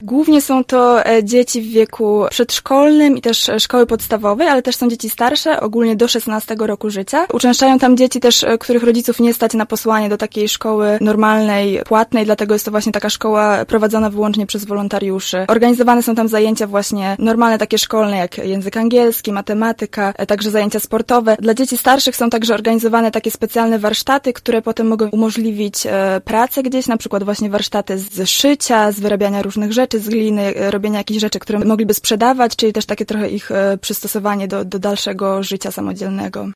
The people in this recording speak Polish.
Głównie są to dzieci w wieku przedszkolnym i też szkoły podstawowej, ale też są dzieci starsze, ogólnie do 16 roku życia. Uczęszczają tam dzieci też, których rodziców nie stać na posłanie do takiej szkoły normalnej, płatnej, dlatego jest to właśnie taka szkoła prowadzona wyłącznie przez wolontariuszy. Organizowane są tam zajęcia właśnie normalne, takie szkolne, jak język angielski, matematyka, także zajęcia sportowe. Dla dzieci starszych są także organizowane takie specjalne warsztaty, które potem mogą umożliwić pracę gdzieś, na przykład właśnie warsztaty z szycia, z wyrabiania różnych rzeczy, z gliny, robienia jakichś rzeczy, które mogliby sprzedawać, czyli też takie trochę ich przystosowanie do dalszego życia samodzielnego.